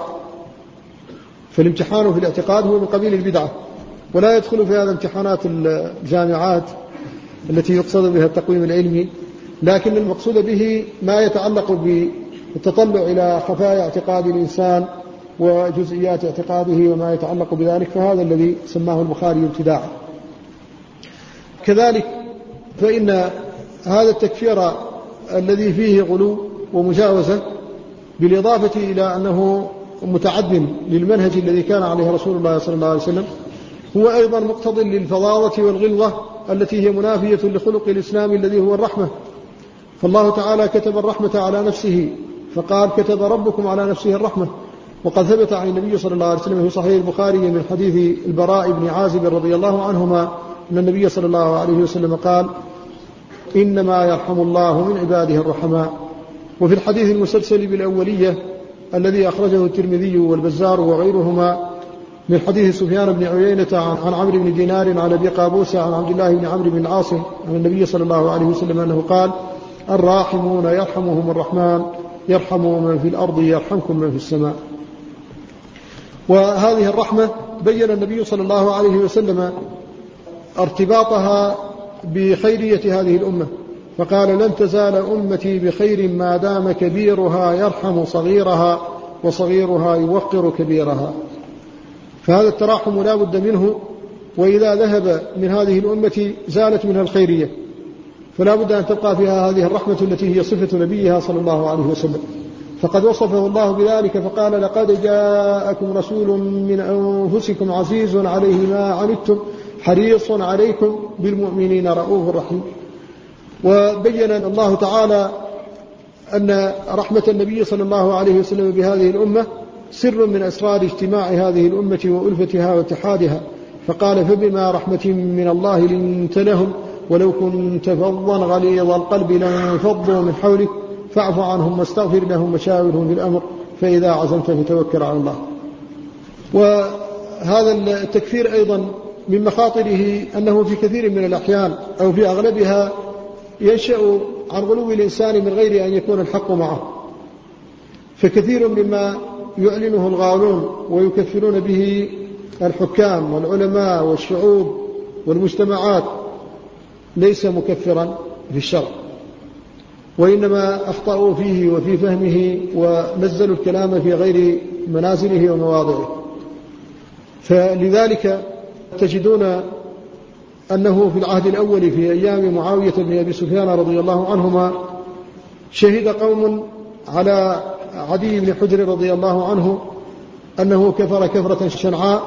فالامتحان في الاعتقاد هو من قبيل البدعة، ولا يدخل في هذا امتحانات الجامعات التي يقصد بها التقويم العلمي، لكن المقصود به ما يتعلق بالتطلع إلى خفايا اعتقاد الإنسان وجزئيات اعتقاده وما يتعلق بذلك، فهذا الذي سماه البخاري ابتداعا. كذلك فإن هذا التكفير الذي فيه غلو ومجاوزة بالإضافة إلى أنه متعد للمنهج الذي كان عليه رسول الله صلى الله عليه وسلم، هو أيضا مقتض للفظاظة والغلظة التي هي منافية لخلق الإسلام الذي هو الرحمة. فالله تعالى كتب الرحمة على نفسه فقال كتب ربكم على نفسه الرحمة. وقد ثبت عن النبي صلى الله عليه وسلم في صحيح البخاري من حديث البراء بن عازب رضي الله عنهما أن النبي صلى الله عليه وسلم قال إنما يرحم الله من عباده الرحماء. وفي الحديث المسلسل بالأولية الذي أخرجه الترمذي والبزار وغيرهما من حديث سفيان بن عيينة عن عمرو بن دينار عن أبي قابوس عن عبد الله بن عمرو بن العاص عن النبي صلى الله عليه وسلم أنه قال الراحمون يرحمهم الرحمن يرحموا من في الأرض يرحمكم من في السماء. وهذه الرحمة بين النبي صلى الله عليه وسلم ارتباطها بخيرية هذه الأمة، فقال لن تزال أمتي بخير ما دام كبيرها يرحم صغيرها وصغيرها يوقر كبيرها. فهذا التراحم لا بد منه، وإذا ذهب من هذه الأمة زالت منها الخيرية، فلا بد أن تبقى فيها هذه الرحمة التي هي صفة نبيها صلى الله عليه وسلم. فقد وصفه الله بذلك فقال لقد جاءكم رسول من أنفسكم عزيز عليه ما عنتم حريص عليكم بالمؤمنين رؤوف رحيم. وبين الله تعالى أن رحمة النبي صلى الله عليه وسلم بهذه الأمة سر من أسرار اجتماع هذه الأمة وألفتها واتحادها، فقال فبما رحمة من الله لنت لهم ولو كنت فظا غليظ القلب لانفضوا من حولك فاعف عنهم واستغفر لهم وشاورهم في الأمر فإذا عزمت فتوكل على الله. وهذا التكفير أيضا من مخاطره أنه في كثير من الأحيان أو في أغلبها ينشأ عن غلو الإنسان من غير أن يكون الحق معه، فكثير مما يعلنه الغالون ويكفرون به الحكام والعلماء والشعوب والمجتمعات ليس مكفرا في الشرع، وإنما أخطأوا فيه وفي فهمه ونزلوا الكلام في غير منازله ومواضعه. فلذلك تجدون أنه في العهد الأول في أيام معاوية بن أبي سفيان رضي الله عنهما شهد قوم على عدي بن حجر رضي الله عنه أنه كفر كفرة شنعاء،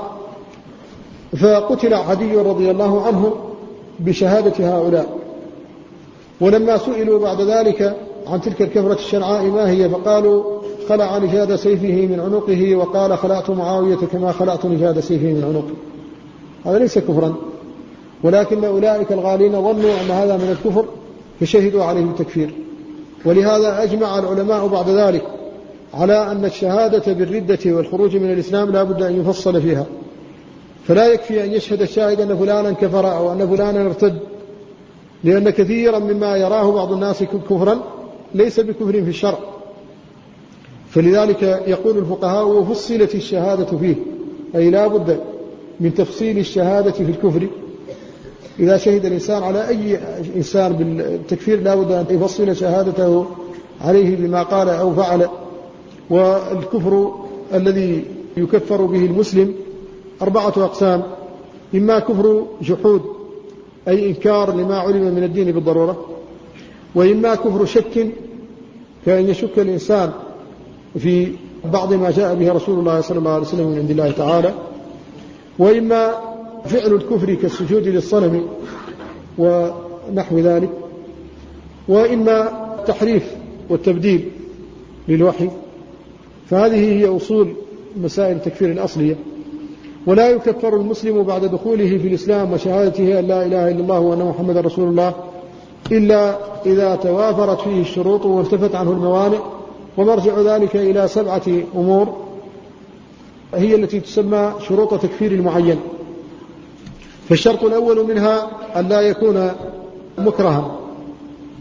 فقتل عدي رضي الله عنه بشهادة هؤلاء. ولما سئلوا بعد ذلك عن تلك الكفرة الشنعاء ما هي فقالوا خلع نجاد سيفه من عنقه وقال خلعت معاوية كما خلعت نجاد سيفه من عنقه. هذا ليس كفرا، ولكن أولئك الغالين ظنوا أن هذا من الكفر فشهدوا عليه التكفير. ولهذا أجمع العلماء بعد ذلك على أن الشهادة بالردة والخروج من الإسلام لا بد أن يفصل فيها، فلا يكفي أن يشهد الشاهد أن فلانا كفر أو أن فلانا ارتد، لأن كثيرا مما يراه بعض الناس كفرا ليس بكفر في الشرع. فلذلك يقول الفقهاء وفصلت الشهادة فيه، أي لا بد من تفصيل الشهادة في الكفر. إذا شهد الإنسان على أي إنسان بالتكفير لا بد أن يفصل شهادته عليه بما قال أو فعل. والكفر الذي يكفر به المسلم 4 أقسام: إما كفر جحود أي إنكار لما علم من الدين بالضرورة، وإما كفر شك كأن يشك الإنسان في بعض ما جاء به رسول الله صلى الله عليه وسلم من عند الله تعالى، وإما فعل الكفر كالسجود للصنم ونحو ذلك، وإما تحريف والتبديل للوحي. فهذه هي أصول مسائل التكفير الأصلية. ولا يكفر المسلم بعد دخوله في الإسلام وشهادته أن لا إله إلا الله وأن محمد رسول الله إلا إذا توافرت فيه الشروط وانتفت عنه الموانع، ومرجع ذلك إلى 7 أمور هي التي تسمى شروط تكفير المعين. فالشرط الأول منها أن لا يكون مكرها،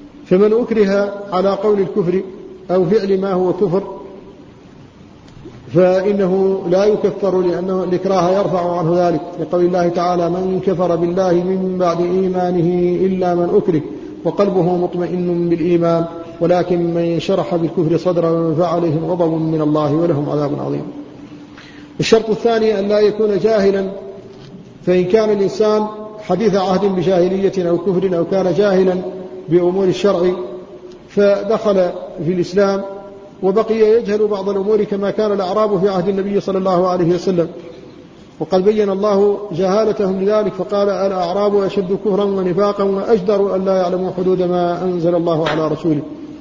فمن أكره على قول الكفر أو فعل ما هو كفر فإنه لا يكفر لأنه الإكراه يرفع عنه ذلك، لقول الله تعالى: من كفر بالله من بعد إيمانه إلا من أكره وقلبه مطمئن بالإيمان ولكن من شرح بالكفر صدرا فعليهم غضب من الله ولهم عذاب عظيم. الشرط الثاني أن لا يكون جاهلا، فإن كان الإنسان حديث عهد بجاهلية أو كفر أو كان جاهلا بأمور الشرع فدخل في الإسلام وبقي يجهل بعض الأمور كما كان الأعراب في عهد النبي صلى الله عليه وسلم، وقد بين الله جهالتهم لذلك فقال: الأعراب أشد كفرا ونفاقا وأجدر أن لا يعلموا حدود ما أنزل الله على رسوله.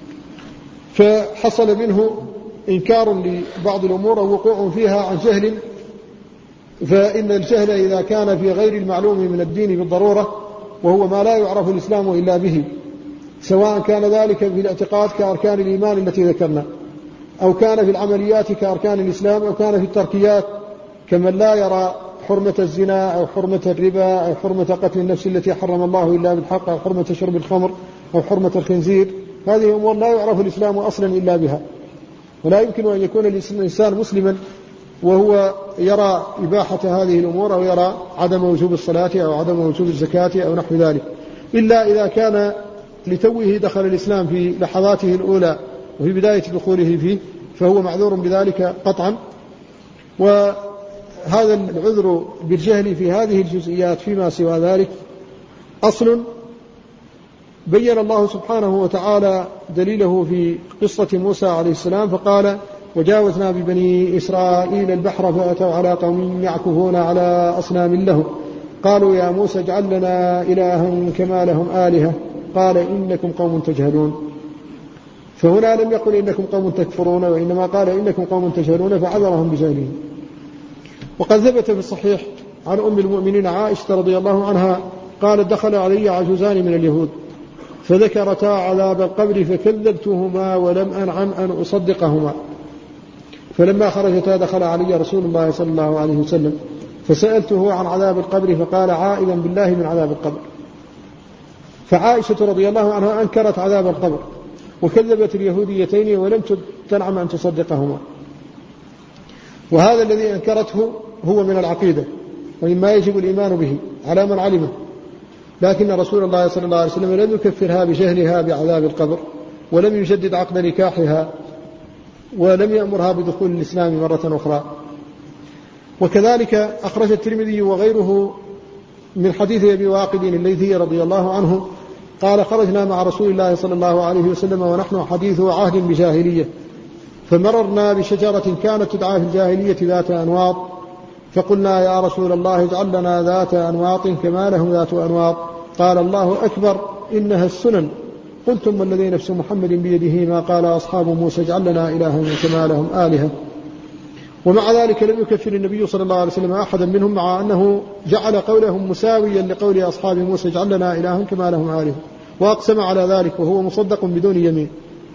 فحصل منه إنكار لبعض الأمور أو وقوع فيها عن جهل، فإن الجهل إذا كان في غير المعلوم من الدين بالضرورة وهو ما لا يعرف الإسلام إلا به، سواء كان ذلك في الاعتقاد كأركان الإيمان التي ذكرنا، أو كان في العمليات كأركان الإسلام، أو كان في التركيات كمن لا يرى حرمة الزنا أو حرمة الربا أو حرمة قتل النفس التي حرم الله إلا بالحق أو حرمة شرب الخمر أو حرمة الخنزير. هذه أمور لا يعرف الإسلام أصلا إلا بها، ولا يمكن أن يكون الإنسان مسلما وهو يرى إباحة هذه الأمور أو يرى عدم وجوب الصلاة أو عدم وجوب الزكاة أو نحو ذلك، إلا إذا كان لتوه دخل الإسلام في لحظاته الأولى وفي بداية دخوله فيه فهو معذور بذلك قطعا. وهذا العذر بالجهل في هذه الجزئيات فيما سوى ذلك أصل بين الله سبحانه وتعالى دليله في قصة موسى عليه السلام فقال: وجاوزنا ببني إسرائيل البحر فأتوا على قوم يعكفون على أصنام له قالوا يا موسى اجعل لنا إلها كما لهم آلهة قال إنكم قوم تجهلون. فهنا لم يقل إنكم قوم تكفرون، وإنما قال إنكم قوم تجهلون فعذرهم بجهلهم. وقد ثبت في الصحيح عن أم المؤمنين عائشة رضي الله عنها قالت: دخل علي عجوزان من اليهود فذكرتا عذاب القبر فكذبتهما ولم أنعم أن أصدقهما، فلما خرجتا دخل علي رسول الله صلى الله عليه وسلم فسألته عن عذاب القبر فقال: عائذا بالله من عذاب القبر. فعائشة رضي الله عنها أنكرت عذاب القبر وكذبت اليهوديتين ولم تنعم أن تصدقهما. وهذا الذي أنكرته هو من العقيدة ومما يجب الإيمان به على من علمه، لكن رسول الله صلى الله عليه وسلم لم يكفرها بجهلها بعذاب القبر ولم يجدد عقد نكاحها ولم يأمرها بدخول الإسلام مرة أخرى. وكذلك أخرج الترمذي وغيره من حديث أبي واقد الليثي رضي الله عنه قال: خرجنا مع رسول الله صلى الله عليه وسلم ونحن حديث عهد بجاهلية، فمررنا بشجرة كانت تدعى في الجاهلية ذات أنواط، فقلنا يا رسول الله اجعل لنا ذات أنواط كما لهم ذات أنواط. قال: الله أكبر إنها السنن. قلتم والذي نفس محمد بيده ما قال أصحاب موسى اجعل لنا إلها كما لهم آلهة. ومع ذلك لم يكفر النبي صلى الله عليه وسلم أحدا منهم، مع أنه جعل قولهم مساويا لقول أصحاب موسى اجعل لنا إلها كما لهم آلهة، وأقسم على ذلك وهو مصدق بدون يمين.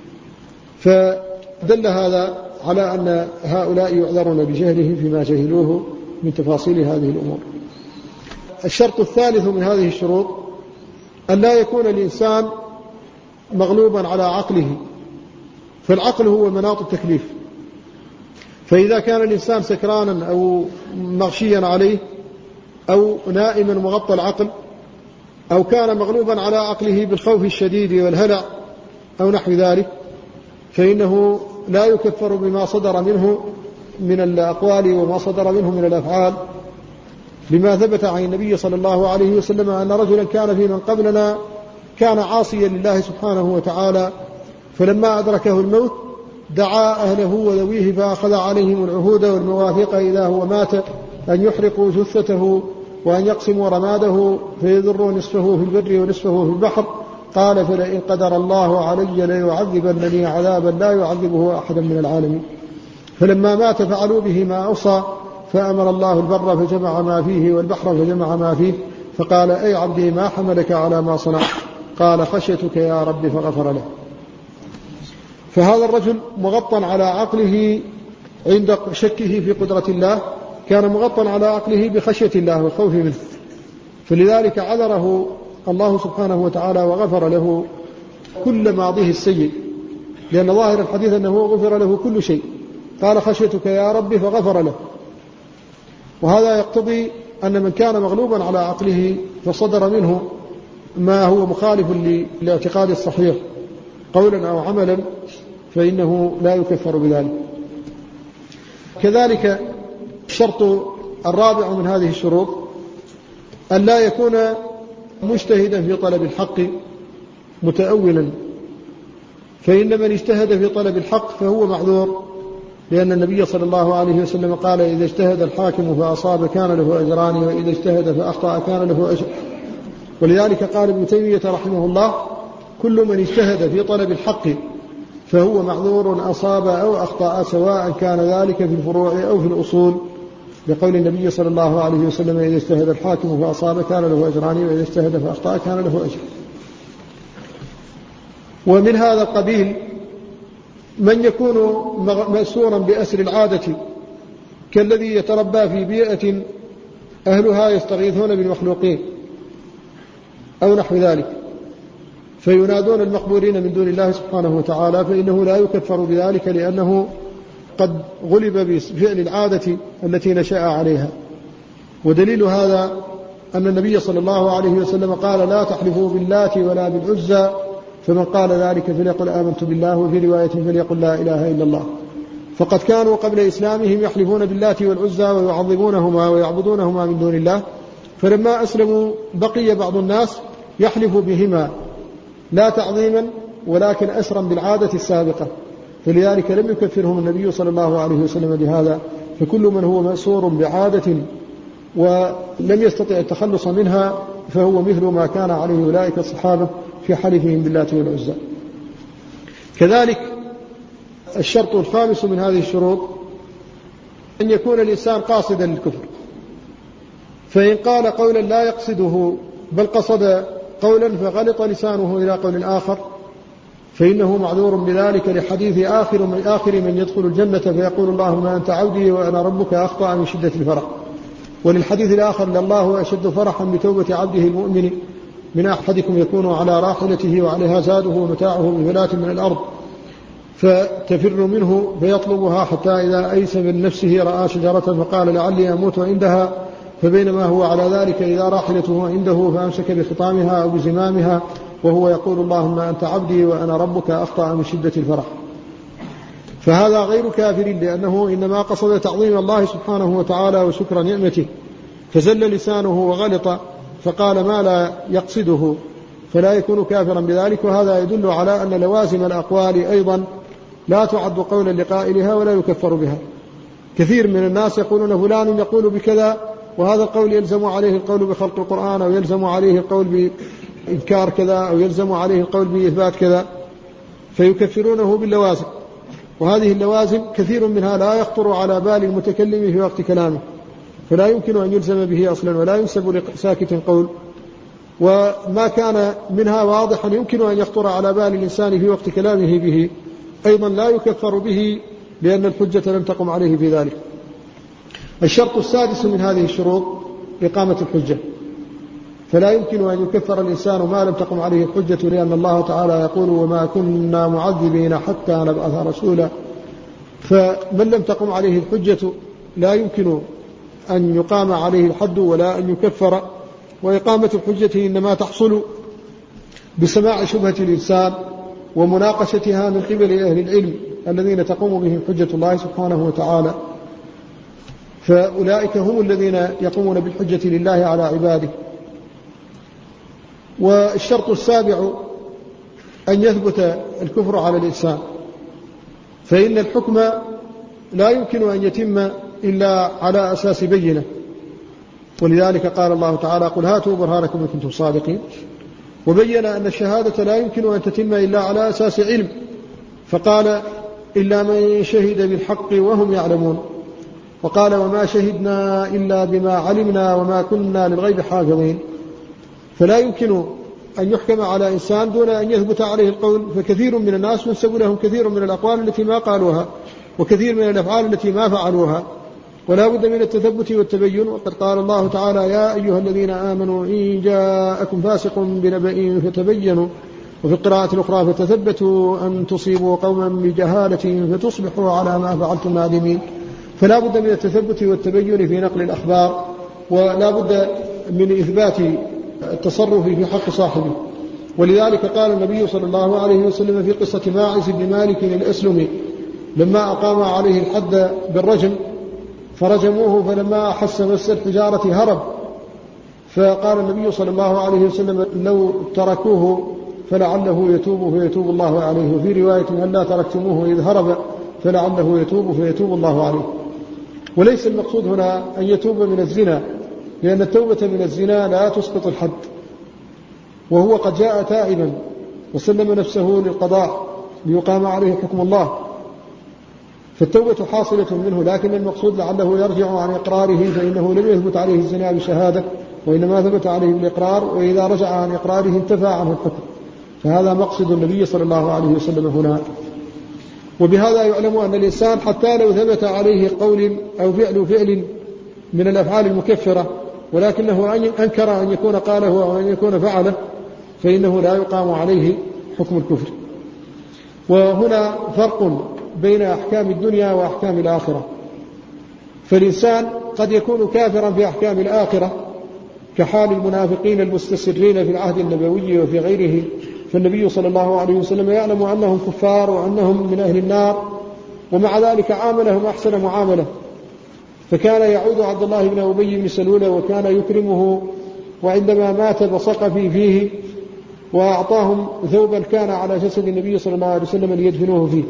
فدل هذا على أن هؤلاء يعذرون بجهلهم فيما جهلوه من تفاصيل هذه الأمور. الشرط الثالث من هذه الشروط أن لا يكون الإنسان مغلوبا على عقله، فالعقل هو مناط التكليف، فإذا كان الإنسان سكرانا أو مغشيا عليه أو نائما مغطى العقل أو كان مغلوبا على عقله بالخوف الشديد والهلع أو نحو ذلك فإنه لا يكفر بما صدر منه من الأقوال وما صدر منه من الأفعال، لما ثبت عن النبي صلى الله عليه وسلم أن رجلا كان في من قبلنا كان عاصيا لله سبحانه وتعالى، فلما أدركه الموت دعا أهله وذويه فأخذ عليهم العهود والمواثيق إذا هو مات أن يحرقوا جثته وأن يقسموا رماده فيذروا نصفه في البر ونصفه في البحر. قال: فلئن قدر الله علي ليعذبنني عذابا لا يعذبه أحدا من العالمين. فلما مات فعلوا به ما أوصى، فأمر الله البر فجمع ما فيه والبحر فجمع ما فيه، فقال: أي عبدي ما حملك على ما صنعت؟ قال: خشيتك يا رب فغفر له. فهذا الرجل مغطى على عقله عند شكه في قدرة الله، كان مغطى على عقله بخشية الله والخوف منه، فلذلك عذره الله سبحانه وتعالى وغفر له كل ماضيه السيء، لأن ظاهر الحديث أنه غفر له كل شيء قال خشيتك يا ربي فغفر له. وهذا يقتضي أن من كان مغلوبا على عقله فصدر منه ما هو مخالف للاعتقاد الصحيح قولا أو عملا فإنه لا يكفر بذلك. كذلك الشرط الرابع من هذه الشروط أن لا يكون مجتهدا في طلب الحق متأولا، فإن من اجتهد في طلب الحق فهو معذور، لأن النبي صلى الله عليه وسلم قال إذا اجتهد الحاكم فأصاب كان له أجران، وإذا اجتهد فأخطأ كان له أجر. ولذلك قال ابن تيمية رحمه الله كل من اجتهد في طلب الحق فهو معذور أصاب أو أخطأ، سواء كان ذلك في الفروع أو في الأصول، لقول النبي صلى الله عليه وسلم إذا اجتهد الحاكم فأصاب كان له أجران، وإذا اجتهد فأخطأ كان له أجر. ومن هذا القبيل من يكون مأسورا بأسر العادة كالذي يتربى في بيئة أهلها يستغيثون بالمخلوقين أو نحو ذلك فينادون المقبورين من دون الله سبحانه وتعالى، فإنه لا يكفر بذلك، لأنه قد غلب بفعل العادة التي نشأ عليها. ودليل هذا أن النبي صلى الله عليه وسلم قال لا تحلفوا باللات ولا بالعزى، فمن قال ذلك فليقل آمنت بالله، وفي رواية فليقل لا إله إلا الله. فقد كانوا قبل إسلامهم يحلفون باللات والعزى ويعظمونهما ويعبدونهما من دون الله، فلما أسلموا بقي بعض الناس يحلف بهما لا تعظيما ولكن أسرا بالعادة السابقة، فلذلك لم يكفرهم النبي صلى الله عليه وسلم بهذا. فكل من هو مأسور بعادة ولم يستطع التخلص منها فهو مثل ما كان عليه أولئك الصحابة في حلفهم باللات والعزى. كذلك الشرط الخامس من هذه الشروط أن يكون الإنسان قاصدا للكفر، فإن قال قولا لا يقصده بل قصد قولا فغلط لسانه إلى قول آخر فإنه معذور بذلك، لحديث آخر من يدخل الجنة فيقول اللهم أنت عبدي وأنا ربك أخطأ من شدة الفرح. وللحديث الآخر لله أشد فرحا بتوبة عبده المؤمن من أحدكم يكون على راحلته وعليها زاده ومتاعه بفلاة من الأرض فتفر منه فيطلبها حتى إذا أيس من نفسه رأى شجرة فقال لعلي أموت عندها، فبينما هو على ذلك إذا راحلته عنده فأمسك بخطامها أو بزمامها وهو يقول اللهم أنت عبدي وأنا ربك أخطأ من شدة الفرح. فهذا غير كافر، لأنه إنما قصد تعظيم الله سبحانه وتعالى وشكر نعمته، فزل لسانه وغلط فقال ما لا يقصده فلا يكون كافرا بذلك. وهذا يدل على أن لوازم الأقوال أيضا لا تعد قولا لقائلها ولا يكفر بها. كثير من الناس يقولون فلان يقول بكذا وهذا القول يلزم عليه القول بخلق القرآن، أو يلزم عليه القول بإنكار كذا، أو يلزم عليه القول بإثبات كذا، فيكفرونه باللوازم. وهذه اللوازم كثير منها لا يخطر على بال المتكلم في وقت كلامه، فلا يمكن أن يلزم به أصلا ولا ينسب لساكت قول. وما كان منها واضحا يمكن أن يخطر على بال الإنسان في وقت كلامه به أيضا لا يكفر به، لأن الحجة لم تقم عليه في ذلك. الشرط السادس من هذه الشروط إقامة الحجة، فلا يمكن أن يكفر الإنسان ما لم تقم عليه الحجة، لأن الله تعالى يقول وما كنا معذبين حتى نبعث رسولا. فمن لم تقم عليه الحجة لا يمكن أن يقام عليه الحد ولا أن يكفر. وإقامة الحجة إنما تحصل بسماع شبهة الإنسان ومناقشتها من قبل أهل العلم الذين تقوم بهم حجة الله سبحانه وتعالى، فأولئك هم الذين يقومون بالحجة لله على عباده. والشرط السابع أن يثبت الكفر على الإنسان، فإن الحكم لا يمكن أن يتم إلا على أساس بينة، ولذلك قال الله تعالى قل هاتوا برهانكم إن كنتم صادقين. وبين أن الشهادة لا يمكن أن تتم إلا على أساس علم، فقال إلا من شهد بالحق وهم يعلمون، وقال وما شهدنا إلا بما علمنا وما كنا للغيب حافظين. فلا يمكن أن يحكم على إنسان دون أن يثبت عليه القول، فكثير من الناس ينسب لهم كثير من الأقوال التي ما قالوها وكثير من الأفعال التي ما فعلوها، ولا بد من التثبت والتبين. وقد قال الله تعالى يا أيها الذين آمنوا إن جاءكم فاسق بنبأ فتبينوا وفي القراءة الأخرى فتثبتوا أن تصيبوا قوما بجهالة فتصبحوا على ما فعلتم نادمين. فلا بد من التثبت والتبين في نقل الأخبار، ولا بد من إثبات التصرف في حق صاحبه. ولذلك قال النبي صلى الله عليه وسلم في قصة ماعز بن مالك الأسلمي لما أقام عليه الحد بالرجم فرجموه، فلما أحس مس الحجارة هرب، فقال النبي صلى الله عليه وسلم لو تركوه فلعله يتوب فيتوب الله عليه، وفي رواية هل لا تركتموه إذ هرب فلعله يتوب فيتوب الله عليه. وليس المقصود هنا أن يتوب من الزنا، لأن التوبة من الزنا لا تسقط الحد، وهو قد جاء تائبا وسلم نفسه للقضاء ليقام عليه حكم الله، فالتوبة حاصلة منه، لكن المقصود لعله يرجع عن إقراره، فإنه لم يثبت عليه الزنا بشهادة، وإنما ثبت عليه بالإقرار، وإذا رجع عن إقراره انتفى عنه الحكم. فهذا مقصد النبي صلى الله عليه وسلم هنا. وبهذا يعلم أن الإنسان حتى لو ثبت عليه قول أو فعل من الأفعال المكفرة، ولكنه أنكر أن يكون قاله أو أن يكون فعله، فإنه لا يقام عليه حكم الكفر. وهنا فرق بين أحكام الدنيا وأحكام الآخرة. فالإنسان قد يكون كافرا في أحكام الآخرة كحال المنافقين المستسرين في العهد النبوي وفي غيره، فالنبي صلى الله عليه وسلم يعلم أنهم كفار وأنهم من أهل النار، ومع ذلك عاملهم أحسن معاملة. فكان يعود عبد الله بن أبي بن سلول وكان يكرمه، وعندما مات بصق فيه وأعطاهم ثوبا كان على جسد النبي صلى الله عليه وسلم ليدفنوه فيه،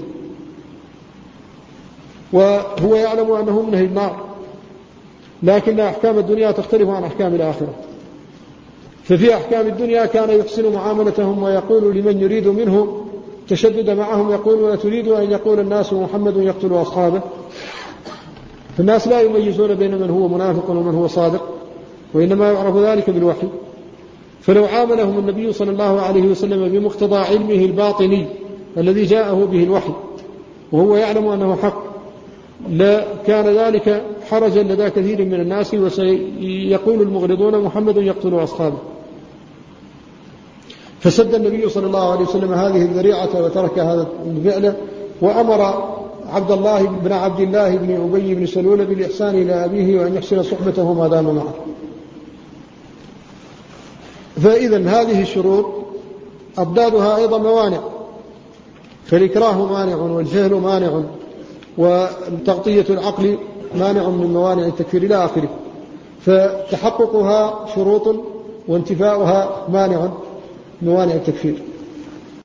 وهو يعلم أنهم من أهل النار، لكن أحكام الدنيا تختلف عن أحكام الآخرة. ففي أحكام الدنيا كان يحسن معاملتهم، ويقول لمن يريد منه تشدد معهم يقول وتريد أن يقول الناس محمد يقتل أصحابه. فالناس لا يميزون بين من هو منافق ومن هو صادق، وإنما يعرف ذلك بالوحي. فلو عاملهم النبي صلى الله عليه وسلم بمقتضى علمه الباطني الذي جاءه به الوحي وهو يعلم أنه حق، لا كان ذلك حرجا لدى كثير من الناس، وسيقول المغرضون محمد يقتل أصحابه. فسد النبي صلى الله عليه وسلم هذه الذريعة وترك هذا الفعل، وأمر عبد الله بن عبد الله بن أبي بن سلول بالإحسان إلى أبيه وأن يحسن صحبته ما دام معه. فإذن هذه الشروط أضدادها أيضا موانع، فالإكراه مانع، والجهل مانع، وتغطية العقل مانع من موانع التكفير إلى آخره. فتحققها شروط وانتفاؤها مانع من موانع التكفير.